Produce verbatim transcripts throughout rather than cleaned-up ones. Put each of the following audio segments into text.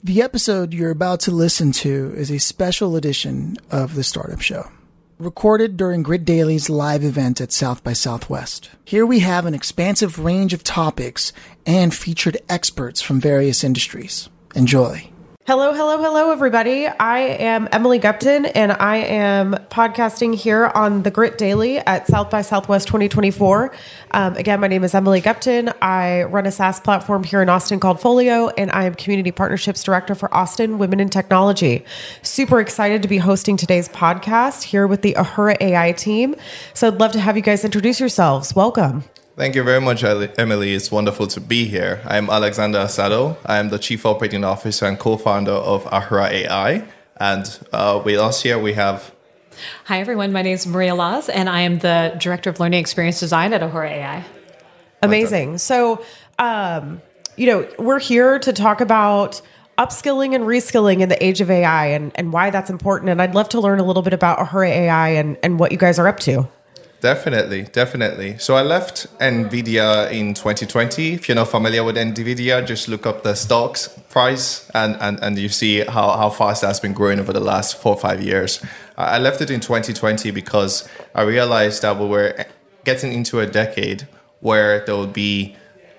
The episode you're about to listen to is a special edition of The Startup Show, recorded during Grit Daily's live event at South by Southwest. Here we have an expansive range of topics and featured experts from various industries. Enjoy. Hello, hello, hello, everybody. I am Emily Gupton, and I am podcasting here on the Grit Daily at South by Southwest twenty twenty-four. Um, again, my name is Emily Gupton. I run a SaaS platform here in Austin called Folio, and I am Community Partnerships Director for Austin Women in Technology. Super excited to be hosting today's podcast here with the Ahura A I team. So I'd love to have you guys introduce yourselves. Welcome. Thank you very much, Emily. It's wonderful to be here. I'm Alexander Asado. I am the Chief Operating Officer and co-founder of Ahura A I. And uh, with us here, we have... Hi, everyone. My name is Maria Laws, and I am the Director of Learning Experience Design at Ahura A I. Amazing. So, um, you know, we're here to talk about upskilling and reskilling in the age of A I and, and why that's important. And I'd love to learn a little bit about Ahura A I and, and what you guys are up to. Definitely, definitely. So I left NVIDIA in twenty twenty. If you're not familiar with NVIDIA, just look up the stocks price and, and, and you see how, how fast that's been growing over the last four or five years. I left it in twenty twenty because I realized that we were getting into a decade where there would be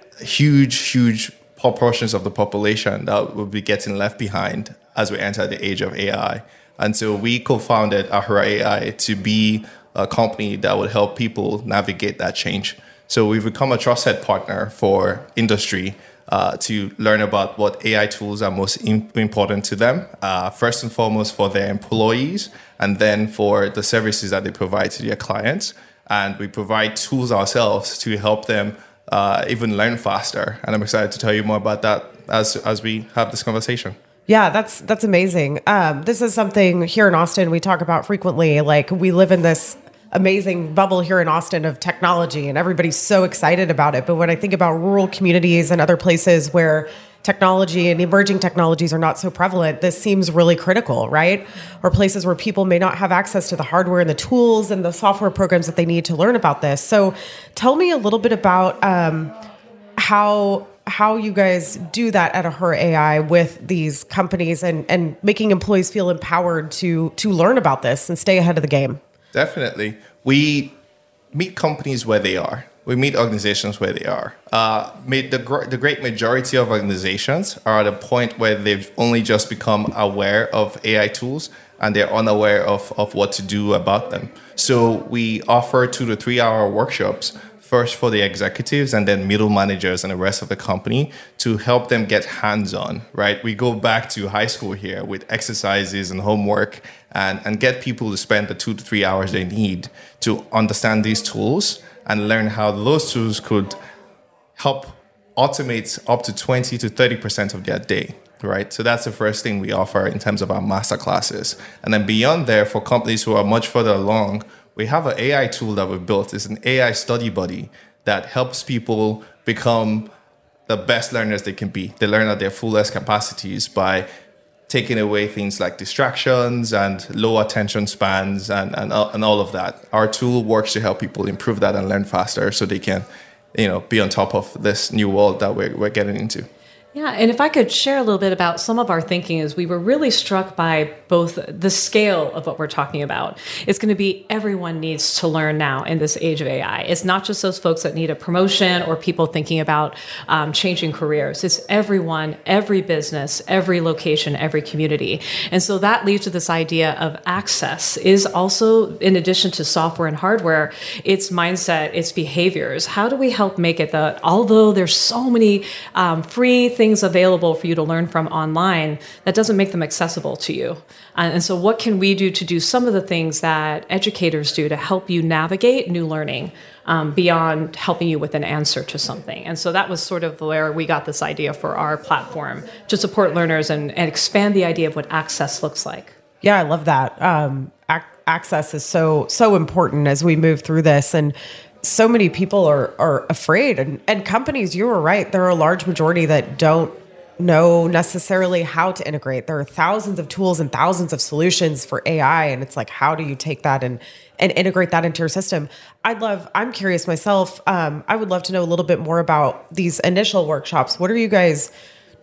huge, huge proportions of the population that would be getting left behind as we enter the age of A I. And so we co-founded Ahura A I to be a company that would help people navigate that change. So we've become a trusted partner for industry uh, to learn about what A I tools are most in- important to them, uh, first and foremost for their employees, and then for the services that they provide to their clients. And we provide tools ourselves to help them uh, even learn faster. And I'm excited to tell you more about that as, as we have this conversation. Yeah, that's that's amazing. Um, this is something here in Austin we talk about frequently. Like, we live in this amazing bubble here in Austin of technology, and everybody's so excited about it. But when I think about rural communities and other places where technology and emerging technologies are not so prevalent, this seems really critical, right? Or places where people may not have access to the hardware and the tools and the software programs that they need to learn about this. So tell me a little bit about um, how how you guys do that at Ahura A I with these companies and, and making employees feel empowered to to learn about this and stay ahead of the game. Definitely. We meet companies where they are. We meet organizations where they are. Uh, the, gr- the great majority of organizations are at a point where they've only just become aware of A I tools and they're unaware of, of what to do about them. So we offer two to three hour workshops, first for the executives and then middle managers and the rest of the company to help them get hands-on, right? We go back to high school here with exercises and homework and, and get people to spend the two to three hours they need to understand these tools and learn how those tools could help automate up to twenty to thirty percent of their day, right? So that's the first thing we offer in terms of our master classes. And then beyond there, for companies who are much further along, we have an A I tool that we built. It's an A I study buddy that helps people become the best learners they can be. They learn at their fullest capacities by taking away things like distractions and low attention spans and, and, and all of that. Our tool works to help people improve that and learn faster so they can, you know, be on top of this new world that we're, we're getting into. Yeah, and if I could share a little bit about some of our thinking is we were really struck by both the scale of what we're talking about. It's going to be everyone needs to learn now in this age of A I. It's not just those folks that need a promotion or people thinking about um, changing careers. It's everyone, every business, every location, every community. And so that leads to this idea of access is also, in addition to software and hardware, it's mindset, it's behaviors. How do we help make it that although there's so many um, free things available for you to learn from online, that doesn't make them accessible to you. And, and so what can we do to do some of the things that educators do to help you navigate new learning um, beyond helping you with an answer to something? And so that was sort of where we got this idea for our platform to support learners and, and expand the idea of what access looks like. Yeah, I love that. Um, ac- access is so, so important as we move through this. And so many people are are afraid, and, and companies, you were right, there are a large majority that don't know necessarily how to integrate. There are thousands of tools and thousands of solutions for A I, and it's like, how do you take that and and integrate that into your system? I'd love, I'm curious myself, um, I would love to know a little bit more about these initial workshops. What are you guys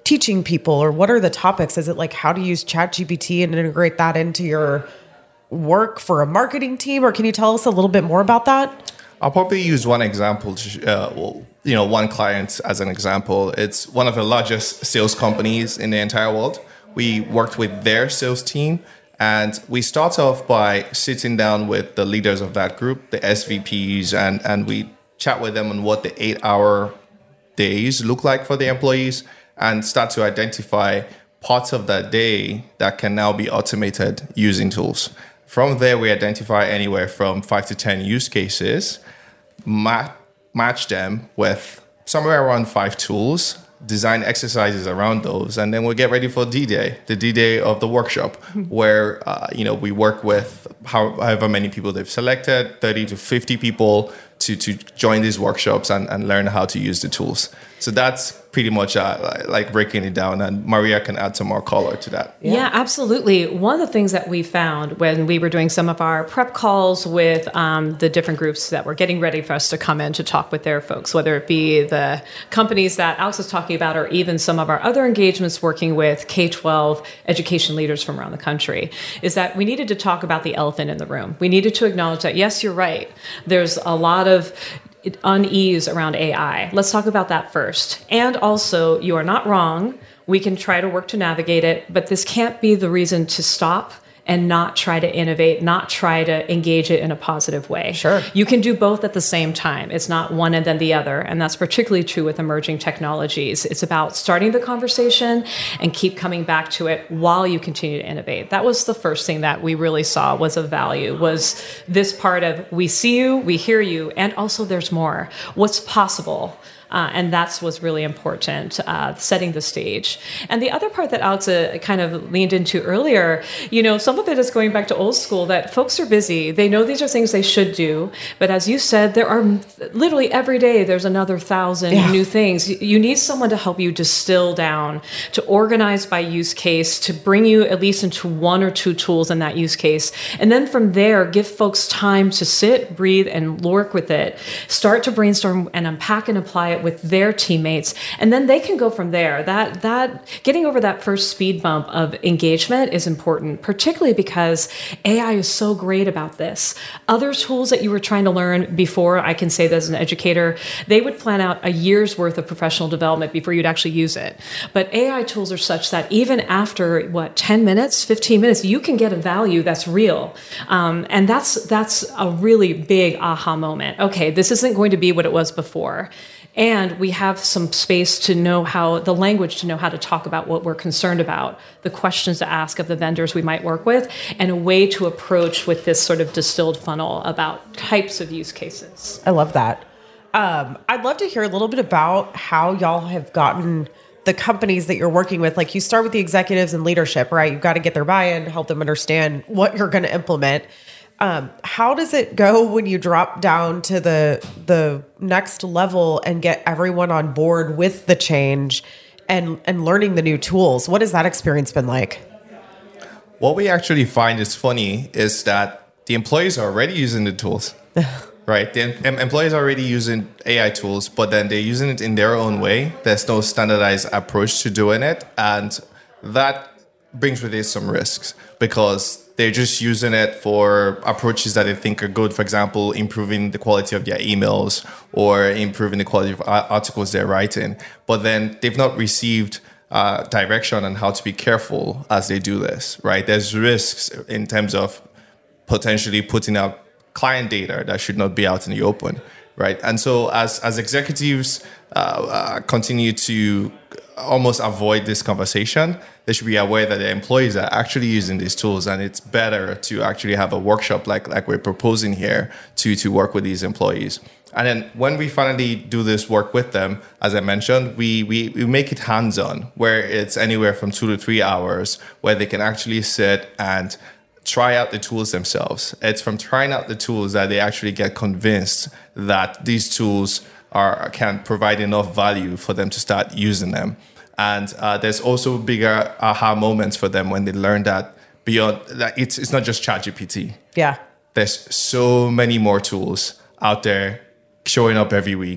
teaching people, or what are the topics? Is it like how to use ChatGPT and integrate that into your work for a marketing team? Or can you tell us a little bit more about that? I'll probably use one example, to, uh, well, you know, one client as an example. It's one of the largest sales companies in the entire world. We worked with their sales team, and we start off by sitting down with the leaders of that group, the S V Ps, and, and we chat with them on what the eight-hour days look like for the employees and start to identify parts of that day that can now be automated using tools. From there, we identify anywhere from five to ten use cases, ma- match them with somewhere around five tools, design exercises around those, and then we'll get ready for D-Day, the D-Day of the workshop, where uh, you know we work with how, however many people they've selected, thirty to fifty people, to, to join these workshops and, and learn how to use the tools. So that's pretty much uh, like breaking it down, and Maria can add some more color to that. Yeah. yeah, absolutely. One of the things that we found when we were doing some of our prep calls with um, the different groups that were getting ready for us to come in to talk with their folks, whether it be the companies that Alex was talking about or even some of our other engagements working with K twelve education leaders from around the country, is that we needed to talk about the elephant in the room. We needed to acknowledge that, yes, you're right. There's a lot of unease around A I. Let's talk about that first. And also, you are not wrong. We can try to work to navigate it, but this can't be the reason to stop and not try to innovate, not try to engage it in a positive way. Sure. You can do both at the same time. It's not one and then the other. And that's particularly true with emerging technologies. It's about starting the conversation and keep coming back to it while you continue to innovate. That was the first thing that we really saw was of value, was this part of we see you, we hear you, and also there's more. What's possible? Uh, and that's what's really important, uh, setting the stage. And the other part that Alex uh, kind of leaned into earlier, you know, some of it is going back to old school, that folks are busy. They know these are things they should do. But as you said, there are literally every day, there's another thousand yeah. new things. You need someone to help you distill down, to organize by use case, to bring you at least into one or two tools in that use case. And then from there, give folks time to sit, breathe, and work with it. Start to brainstorm and unpack and apply it with their teammates, and then they can go from there. That that getting over that first speed bump of engagement is important, particularly because A I is so great about this. Other tools that you were trying to learn before, I can say that as an educator, they would plan out a year's worth of professional development before you'd actually use it. But A I tools are such that even after what ten minutes, fifteen minutes, you can get a value that's real, um, and that's that's a really big aha moment. Okay, this isn't going to be what it was before. And we have some space to know how, the language to know how to talk about what we're concerned about, the questions to ask of the vendors we might work with, and a way to approach with this sort of distilled funnel about types of use cases. I love that. Um, I'd love to hear a little bit about how y'all have gotten the companies that you're working with. Like, you start with the executives and leadership, right? You've got to get their buy-in, help them understand what you're going to implement. Um, how does it go when you drop down to the the next level and get everyone on board with the change and, and learning the new tools? What has that experience been like? What we actually find is funny is that the employees are already using the tools, right? The em- employees are already using A I tools, but then they're using it in their own way. There's no standardized approach to doing it. And that brings with it some risks, because they're just using it for approaches that they think are good. For example, improving the quality of their emails or improving the quality of articles they're writing. But then they've not received uh, direction on how to be careful as they do this, right? There's risks in terms of potentially putting out client data that should not be out in the open, right? And so as, as executives uh, uh, continue to almost avoid this conversation, they should be aware that their employees are actually using these tools, and it's better to actually have a workshop like like we're proposing here to to work with these employees. And then when we finally do this work with them, as I mentioned, we we, we make it hands-on, where it's anywhere from two to three hours, where they can actually sit and try out the tools themselves. It's from trying out the tools that they actually get convinced that these tools are can provide enough value for them to start using them. And uh, there's also bigger aha moments for them when they learn that beyond that it's it's not just ChatGPT. Yeah. There's so many more tools out there showing up every week.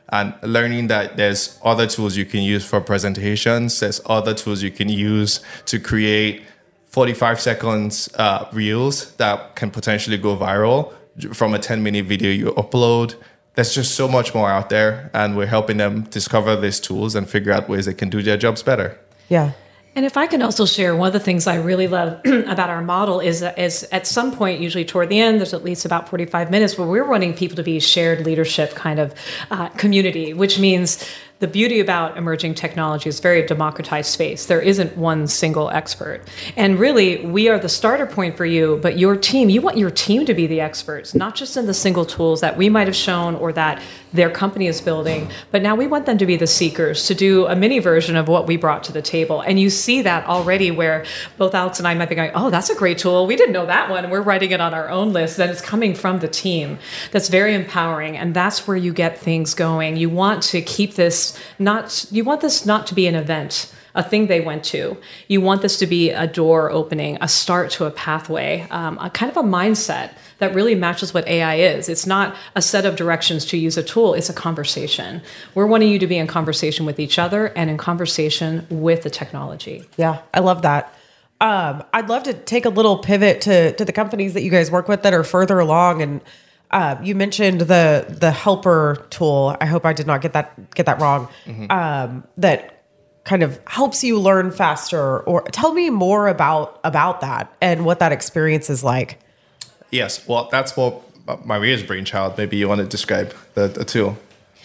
and learning that there's other tools you can use for presentations. There's other tools you can use to create forty-five seconds uh, reels that can potentially go viral from a ten minute video you upload. There's just so much more out there, and we're helping them discover these tools and figure out ways they can do their jobs better. Yeah. And if I can also share, one of the things I really love about our model is, is at some point, usually toward the end, there's at least about forty-five minutes where we're wanting people to be shared leadership kind of uh, community, which means the beauty about emerging technology is very democratized space. There isn't one single expert. And really, we are the starter point for you, but your team, you want your team to be the experts, not just in the single tools that we might have shown or that their company is building, but now we want them to be the seekers, to do a mini version of what we brought to the table. And you see that already where both Alex and I might be going, oh, that's a great tool. We didn't know that one. We're writing it on our own list. And it's coming from the team. That's very empowering. And that's where you get things going. You want to keep this not, you want this not to be an event, a thing they went to. You want this to be a door opening, a start to a pathway, um, a kind of a mindset that really matches what A I is. It's not a set of directions to use a tool, it's a conversation. We're wanting you to be in conversation with each other and in conversation with the technology. Yeah, I love that. Um, I'd love to take a little pivot to, to the companies that you guys work with that are further along. And uh, you mentioned the the helper tool. I hope I did not get that get that wrong. Mm-hmm. Um, that kind of helps you learn faster. Or tell me more about about that and what that experience is like. Yes, well, that's what Maria's brainchild. Maybe you want to describe the, the tool.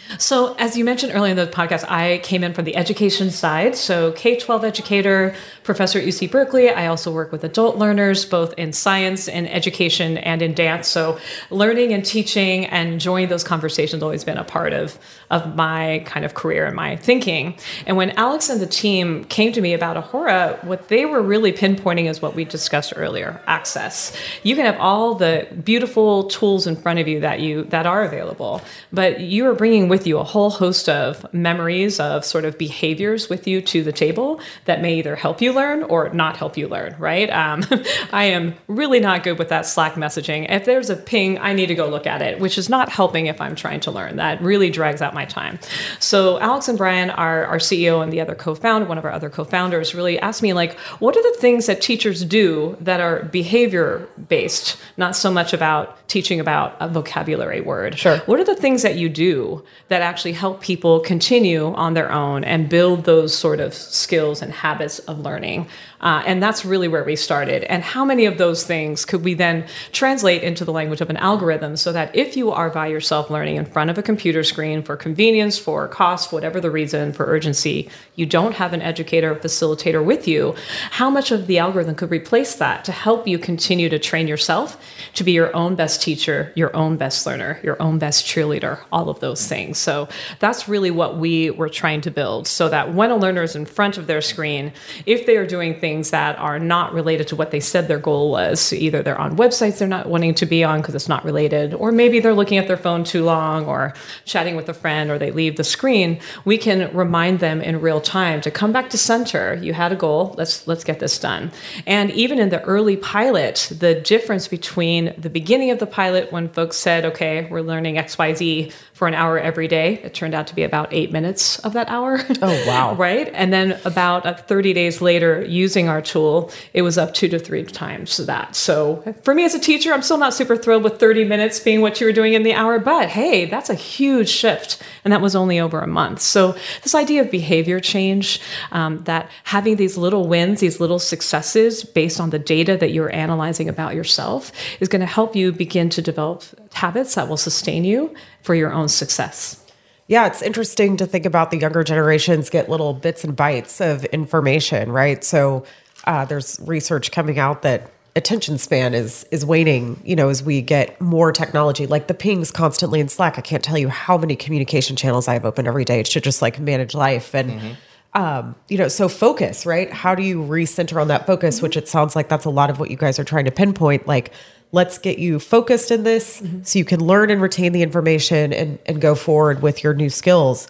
So as you mentioned earlier in the podcast, I came in from the education side. So K twelve educator, professor at U C Berkeley. I also work with adult learners, both in science and education and in dance. So learning and teaching and enjoying those conversations always been a part of, of my kind of career and my thinking. And when Alex and the team came to me about Ahura, what they were really pinpointing is what we discussed earlier, access. You can have all the beautiful tools in front of you that you that are available, but you are bringing with you a whole host of memories of sort of behaviors with you to the table that may either help you learn or not help you learn, right? Um, I am really not good with that Slack messaging. If there's a ping, I need to go look at it, which is not helping if I'm trying to learn. That really drags out my time. So Alex and Brian, our, our C E O and the other co-founder, one of our other co-founders, really asked me, like, what are the things that teachers do that are behavior-based, not so much about teaching about a vocabulary word? Sure. What are the things that you do that actually help people continue on their own and build those sort of skills and habits of learning? Uh, and that's really where we started. And how many of those things could we then translate into the language of an algorithm so that if you are by yourself learning in front of a computer screen for convenience, for cost, whatever the reason, for urgency, you don't have an educator or facilitator with you, how much of the algorithm could replace that to help you continue to train yourself to be your own best teacher, your own best learner, your own best cheerleader, all of those things. So that's really what we were trying to build, so that when a learner is in front of their screen, if they are doing things that are not related to what they said their goal was, either they're on websites they're not wanting to be on because it's not related, or maybe they're looking at their phone too long or chatting with a friend, or they leave the screen, we can remind them in real time to come back to center. You had a goal. Let's let's get this done. And even in the early pilot, the difference between the beginning of the pilot when folks said, okay, we're learning X Y Z for an hour every day, it turned out to be about eight minutes of that hour. Oh, wow. Right? And then about uh, thirty days later, using our tool, it was up two to three times that. So for me as a teacher, I'm still not super thrilled with thirty minutes being what you were doing in the hour, but hey, that's a huge shift. And that was only over a month. So this idea of behavior change, um, that having these little wins, these little successes based on the data that you're analyzing about yourself is going to help you begin to develop habits that will sustain you for your own success. Yeah, it's interesting to think about the younger generations get little bits and bytes of information, right? So uh, there's research coming out that attention span is is waning, you know, as we get more technology, like the pings constantly in Slack. I can't tell you how many communication channels I have open every day to just like manage life. And, mm-hmm. um, you know, so focus, right? How do you recenter on that focus, which it sounds like that's a lot of what you guys are trying to pinpoint. Like, let's get you focused in this mm-hmm. so you can learn and retain the information and, and go forward with your new skills.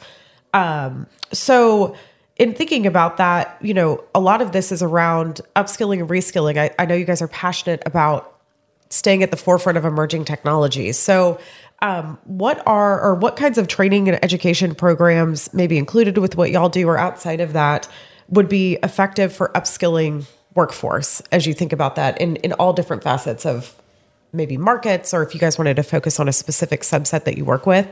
Um, so in thinking about that, you know, a lot of this is around upskilling and reskilling. I, I know you guys are passionate about staying at the forefront of emerging technologies. So Um, what are, or what kinds of training and education programs maybe included with what y'all do or outside of that would be effective for upskilling workforce as you think about that in, in all different facets of maybe markets, or if you guys wanted to focus on a specific subset that you work with?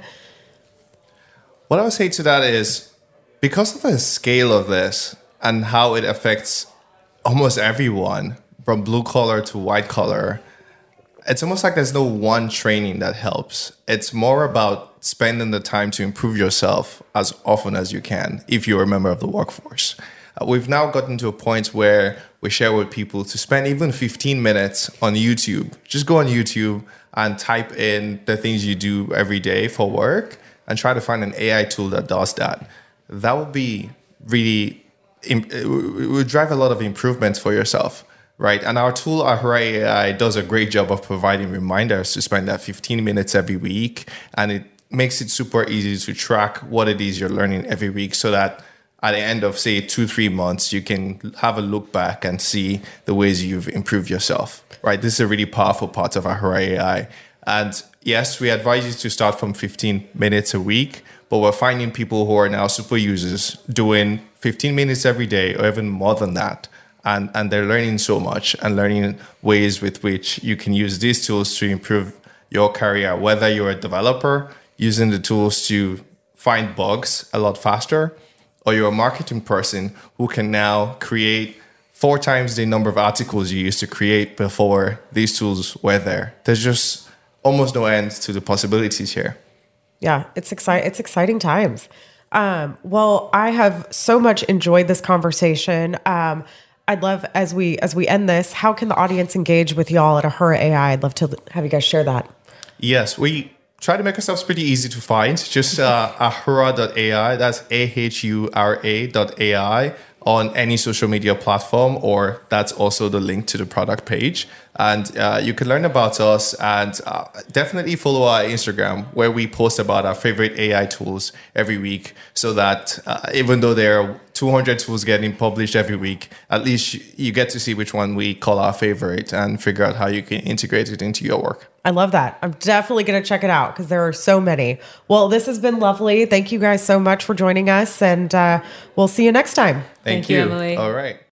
What I would say to that is, because of the scale of this and how it affects almost everyone, from blue collar to white collar, it's almost like there's no one training that helps. It's more about spending the time to improve yourself as often as you can if you're a member of the workforce. Uh, we've now gotten to a point where we share with people to spend even fifteen minutes on YouTube. Just go on YouTube and type in the things you do every day for work and try to find an A I tool that does that. That would be really, it would drive a lot of improvements for yourself. Right. And our tool, Ahura A I, does a great job of providing reminders to spend that fifteen minutes every week. And it makes it super easy to track what it is you're learning every week so that at the end of, say, two, three months, you can have a look back and see the ways you've improved yourself. Right. This is a really powerful part of Ahura A I. And yes, we advise you to start from fifteen minutes a week, but we're finding people who are now super users doing fifteen minutes every day or even more than that. And, and they're learning so much and learning ways with which you can use these tools to improve your career, whether you're a developer using the tools to find bugs a lot faster, or you're a marketing person who can now create four times the number of articles you used to create before these tools were there. There's just almost no end to the possibilities here. Yeah, it's exciting. It's exciting times. Um, well, I have so much enjoyed this conversation. Um, I'd love, as we as we end this, how can the audience engage with y'all at Ahura A I? I'd love to have you guys share that. Yes, we try to make ourselves pretty easy to find. Just uh, ahura dot A I. That's A H U R A dot A I on any social media platform, or that's also the link to the product page. And uh, you can learn about us and uh, definitely follow our Instagram, where we post about our favorite A I tools every week, so that uh, even though there are two hundred tools getting published every week, at least you get to see which one we call our favorite and figure out how you can integrate it into your work. I love that. I'm definitely going to check it out because there are so many. Well, this has been lovely. Thank you guys so much for joining us, and uh, we'll see you next time. Thank, Thank you, you, Emily. All right.